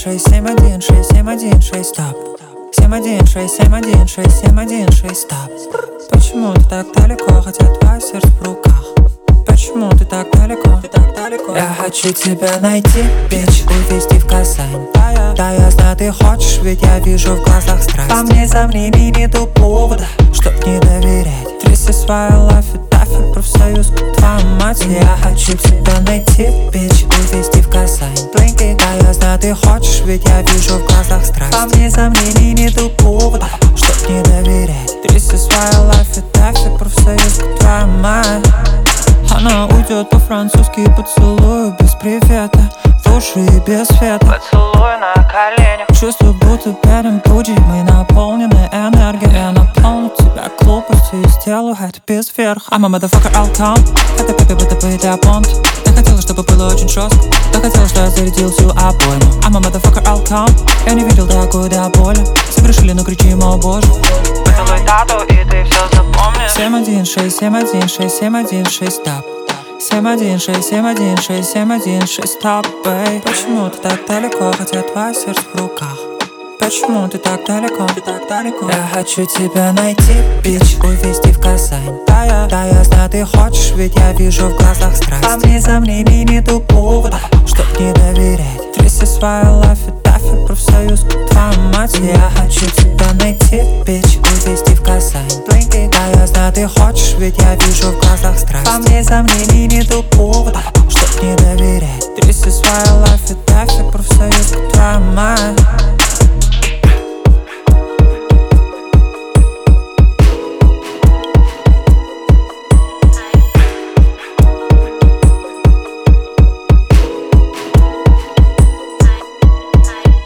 716 716 стоп. 716 716 716 стоп. Почему ты так далеко, хотя твое сердце в руках? Почему ты так далеко, ты так далеко? Я хочу тебя найти, бич, увезти в Казань. Да, я знаю, ты хочешь, ведь я вижу в глазах страсть. По мне сомнений нету повода, чтоб не доверять. Тряси свою лафи, тафи, профсоюз, твою мать. Я хочу тебя найти, бич, увезти в Казань. Да, я знаю, ты хочешь, ведь я вижу в глазах страсть. По мне сомнений нету повода, чтоб не доверять. Тряси свою лафи, тафи, профсоюз, твою мать. Она уйдет по-французски, поцелую без привета, в уши и без света. Поцелуй на коленях. Чувствую, будто перед будей мы наполнены энергией. Я наполню тебя глупостью и сделаю это без верха. I'm a motherfucker outcome. Это папе, будто бы это понт. Я хотела, чтобы было очень жестко. Я хотела, что я зарядил всю обойму. I'm a motherfucker outcome. Я не видел такой до боли. Все грешили, но кричим, о боже. Поцелуй тату, и ты все запомнишь. 716 716 716 стоп. 716 716 716 стоп, бэй. Почему ты так далеко, хотя твое сердце в руках? Почему ты так далеко, ты так далеко? Я хочу тебя найти, бич, увезти в Казань. Да, я знаю, ты хочешь, ведь я вижу в глазах страсть. По мне сомнений нету повода, чтоб не доверять. Тряси свою лафи, тафи, профсоюз, твою мать. Я хочу тебя найти, бич, увезти в Казань. Да, я знаю, ты хочешь, ведь я вижу в глазах страсть. По мне сомнений нету повода.